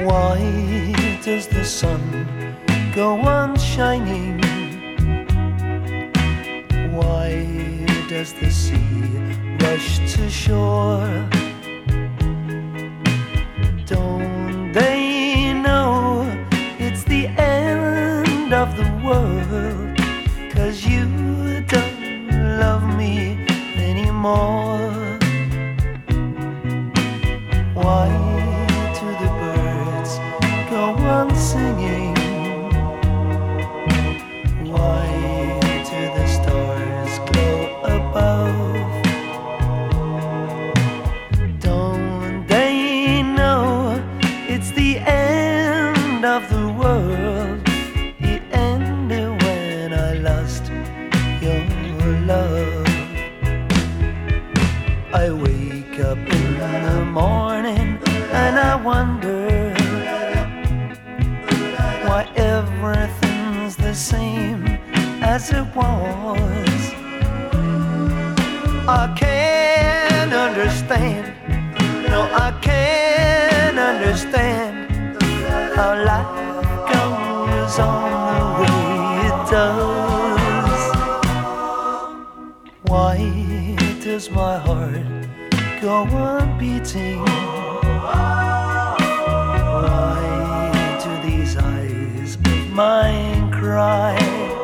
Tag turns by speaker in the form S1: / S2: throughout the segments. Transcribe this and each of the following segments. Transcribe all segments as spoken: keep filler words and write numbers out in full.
S1: Why does the sun go on shining? Why does the sea rush to shore? Don't they know it's the end of the world? 'Cause you don't love me anymore. Why do the birds go on singing? Why do the stars glow above? Don't they know it's the end of the world? It ended when I lost your love. I wake up in the morning and I wonder why everything's the same as it was. I can't understand, no, I can't understand how life goes on the way it does. Why does my heart go on beating? Why do these eyes of mine cry?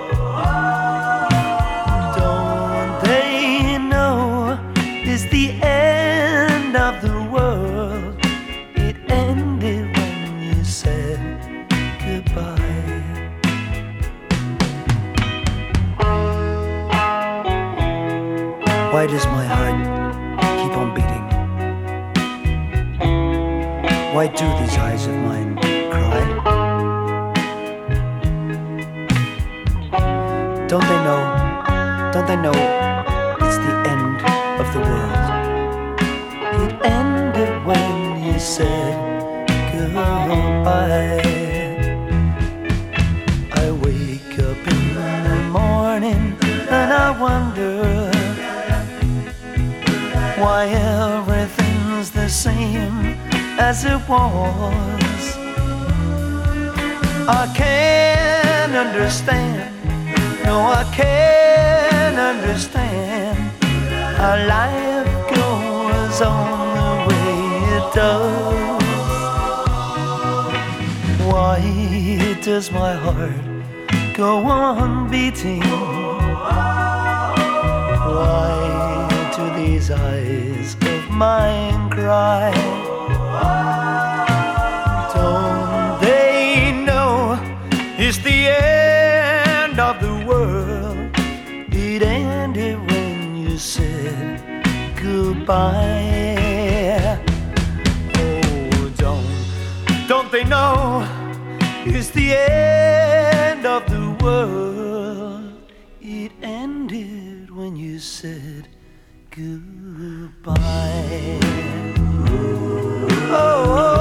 S1: Don't they know it's the end of the world? It ended when you said goodbye. Why does my heart keep on beating? Why do these eyes of mine cry? Don't they know, don't they know it's the end of the world? It ended when you said goodbye. I wake up in the morning and I wonder why everything's the same as it was. I can't understand, no, I can't understand how life goes on the way it does. Why does my heart go on beating? Why do these eyes of mine cry? Don't they know it's the end of the world? It ended when you said goodbye. Oh, don't, don't they know it's the end of the world? It ended when you said goodbye. Oh, oh.